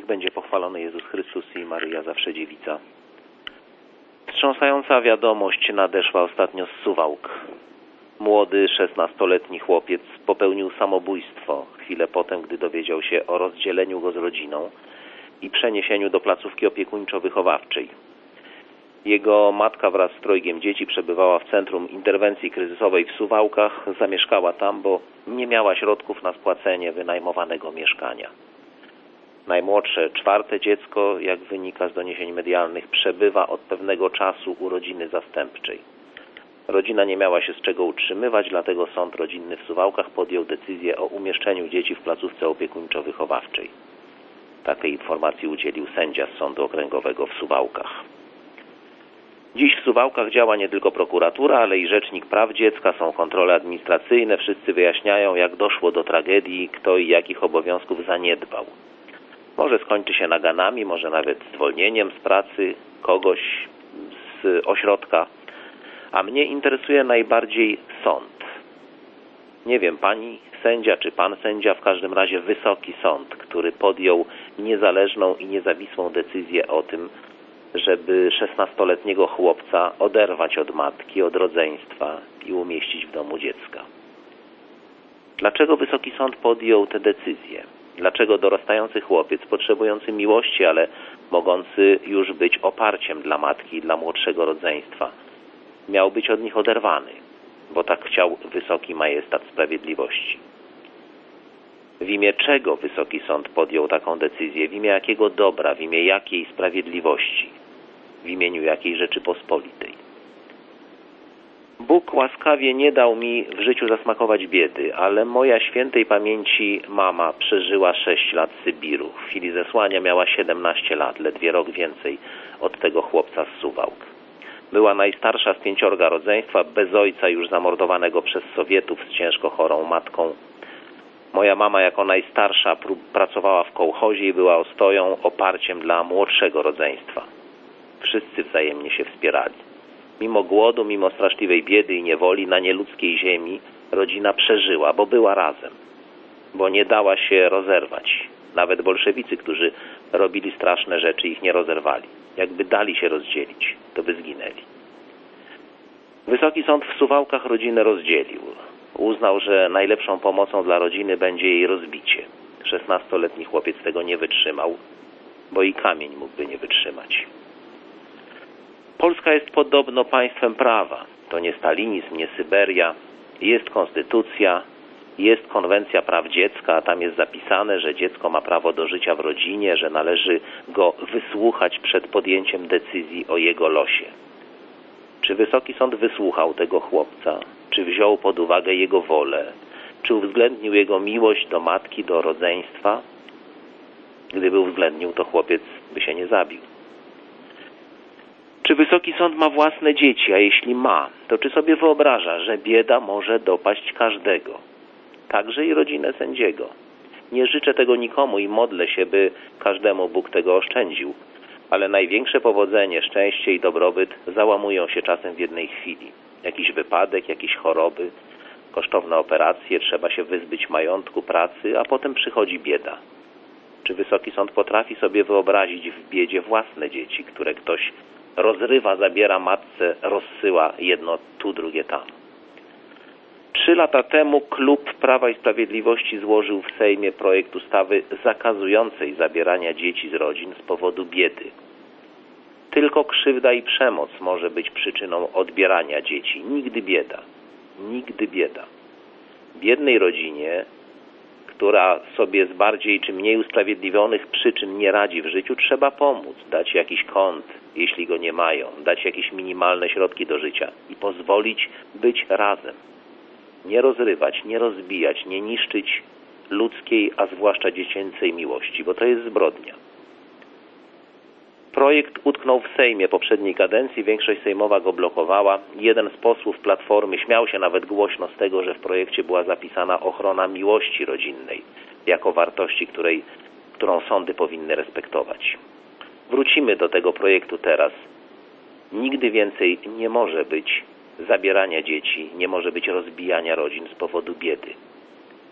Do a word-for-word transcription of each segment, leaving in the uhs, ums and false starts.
Niech będzie pochwalony Jezus Chrystus i Maryja zawsze dziewica. Wstrząsająca wiadomość nadeszła ostatnio z Suwałk. Młody, szesnastoletni chłopiec popełnił samobójstwo chwilę potem, gdy dowiedział się o rozdzieleniu go z rodziną i przeniesieniu do placówki opiekuńczo-wychowawczej. Jego matka wraz z trojgiem dzieci przebywała w Centrum Interwencji Kryzysowej w Suwałkach. Zamieszkała tam, bo nie miała środków na spłacenie wynajmowanego mieszkania. Najmłodsze, czwarte dziecko, jak wynika z doniesień medialnych, przebywa od pewnego czasu u rodziny zastępczej. Rodzina nie miała się z czego utrzymywać, dlatego sąd rodzinny w Suwałkach podjął decyzję o umieszczeniu dzieci w placówce opiekuńczo-wychowawczej. Takiej informacji udzielił sędzia z Sądu Okręgowego w Suwałkach. Dziś w Suwałkach działa nie tylko prokuratura, ale i Rzecznik Praw Dziecka, są kontrole administracyjne. Wszyscy wyjaśniają, jak doszło do tragedii, kto i jakich obowiązków zaniedbał. Może skończy się naganami, może nawet zwolnieniem z pracy kogoś z ośrodka. A mnie interesuje najbardziej sąd. Nie wiem, pani sędzia czy pan sędzia, w każdym razie wysoki sąd, który podjął niezależną i niezawisłą decyzję o tym, żeby szesnastoletniego chłopca oderwać od matki, od rodzeństwa i umieścić w domu dziecka. Dlaczego wysoki sąd podjął tę decyzję? Dlaczego dorastający chłopiec, potrzebujący miłości, ale mogący już być oparciem dla matki i dla młodszego rodzeństwa, miał być od nich oderwany, bo tak chciał wysoki majestat sprawiedliwości? W imię czego wysoki sąd podjął taką decyzję? W imię jakiego dobra? W imię jakiej sprawiedliwości? W imieniu jakiej Rzeczypospolitej? Bóg łaskawie nie dał mi w życiu zasmakować biedy, ale moja świętej pamięci mama przeżyła sześć lat Sybiru. W chwili zesłania miała siedemnaście lat, ledwie rok więcej od tego chłopca z Suwałk. Była najstarsza z pięciorga rodzeństwa, bez ojca, już zamordowanego przez Sowietów, z ciężko chorą matką. Moja mama jako najstarsza pracowała w kołchozie i była ostoją, oparciem dla młodszego rodzeństwa. Wszyscy wzajemnie się wspierali. Mimo głodu, mimo straszliwej biedy i niewoli na nieludzkiej ziemi rodzina przeżyła, bo była razem, bo nie dała się rozerwać. Nawet bolszewicy, którzy robili straszne rzeczy, ich nie rozerwali. Jakby dali się rozdzielić, to by zginęli. Wysoki sąd w Suwałkach rodzinę rozdzielił. Uznał, że najlepszą pomocą dla rodziny będzie jej rozbicie. Szesnastoletni chłopiec tego nie wytrzymał, bo i kamień mógłby nie wytrzymać. Polska jest podobno państwem prawa. To nie stalinizm, nie Syberia. Jest konstytucja, jest konwencja praw dziecka, a tam jest zapisane, że dziecko ma prawo do życia w rodzinie, że należy go wysłuchać przed podjęciem decyzji o jego losie. Czy wysoki sąd wysłuchał tego chłopca? Czy wziął pod uwagę jego wolę? Czy uwzględnił jego miłość do matki, do rodzeństwa? Gdyby uwzględnił, to chłopiec by się nie zabił. Czy wysoki sąd ma własne dzieci? A jeśli ma, to czy sobie wyobraża, że bieda może dopaść każdego? Także i rodzinę sędziego. Nie życzę tego nikomu i modlę się, by każdemu Bóg tego oszczędził. Ale największe powodzenie, szczęście i dobrobyt załamują się czasem w jednej chwili. Jakiś wypadek, jakieś choroby, kosztowne operacje, trzeba się wyzbyć majątku, pracy, a potem przychodzi bieda. Czy wysoki sąd potrafi sobie wyobrazić w biedzie własne dzieci, które ktoś rozrywa, zabiera matce, rozsyła jedno tu, drugie tam? Trzy lata temu klub Prawa i Sprawiedliwości złożył w Sejmie projekt ustawy zakazującej zabierania dzieci z rodzin z powodu biedy. Tylko krzywda i przemoc może być przyczyną odbierania dzieci. Nigdy bieda. Nigdy bieda. Biednej rodzinie, która sobie z bardziej czy mniej usprawiedliwionych przyczyn nie radzi w życiu, trzeba pomóc, dać jakiś kąt, jeśli go nie mają, dać jakieś minimalne środki do życia i pozwolić być razem. Nie rozrywać, nie rozbijać, nie niszczyć ludzkiej, a zwłaszcza dziecięcej miłości, bo to jest zbrodnia. Projekt utknął w Sejmie poprzedniej kadencji, większość sejmowa go blokowała. Jeden z posłów Platformy śmiał się nawet głośno z tego, że w projekcie była zapisana ochrona miłości rodzinnej jako wartości, której, którą sądy powinny respektować. Wrócimy do tego projektu teraz. Nigdy więcej nie może być zabierania dzieci, nie może być rozbijania rodzin z powodu biedy.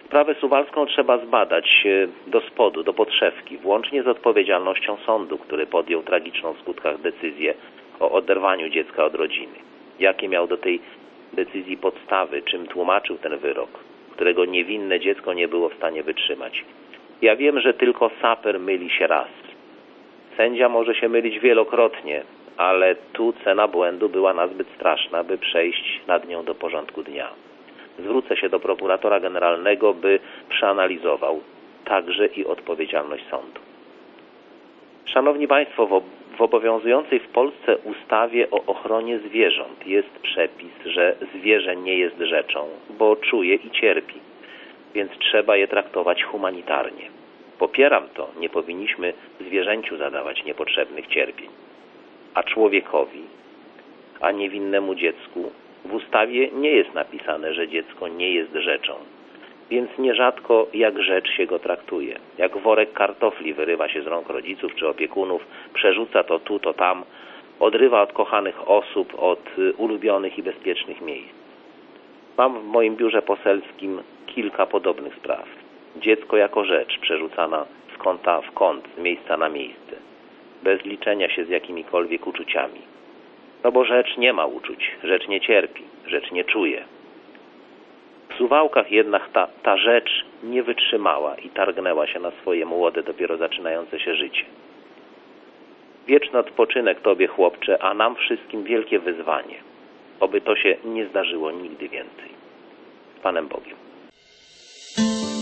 Sprawę suwalską trzeba zbadać do spodu, do podszewki, włącznie z odpowiedzialnością sądu, który podjął tragiczną w skutkach decyzję o oderwaniu dziecka od rodziny. Jakie miał do tej decyzji podstawy, czym tłumaczył ten wyrok, którego niewinne dziecko nie było w stanie wytrzymać. Ja wiem, że tylko saper myli się raz. Sędzia może się mylić wielokrotnie, ale tu cena błędu była nazbyt straszna, by przejść nad nią do porządku dnia. Zwrócę się do prokuratora generalnego, by przeanalizował także i odpowiedzialność sądu. Szanowni Państwo, w, w obowiązującej w Polsce ustawie o ochronie zwierząt jest przepis, że zwierzę nie jest rzeczą, bo czuje i cierpi, więc trzeba je traktować humanitarnie. Popieram to, nie powinniśmy zwierzęciu zadawać niepotrzebnych cierpień. A człowiekowi, a niewinnemu dziecku w ustawie nie jest napisane, że dziecko nie jest rzeczą, więc nierzadko jak rzecz się go traktuje. Jak worek kartofli wyrywa się z rąk rodziców czy opiekunów, przerzuca to tu, to tam, odrywa od kochanych osób, od ulubionych i bezpiecznych miejsc. Mam w moim biurze poselskim kilka podobnych spraw. Dziecko jako rzecz przerzucana z kąta w kąt, z miejsca na miejsce, bez liczenia się z jakimikolwiek uczuciami. No bo rzecz nie ma uczuć, rzecz nie cierpi, rzecz nie czuje. W Suwałkach jednak ta, ta rzecz nie wytrzymała i targnęła się na swoje młode, dopiero zaczynające się życie. Wieczny odpoczynek Tobie, chłopcze, a nam wszystkim wielkie wyzwanie. Oby to się nie zdarzyło nigdy więcej. Z Panem Bogiem.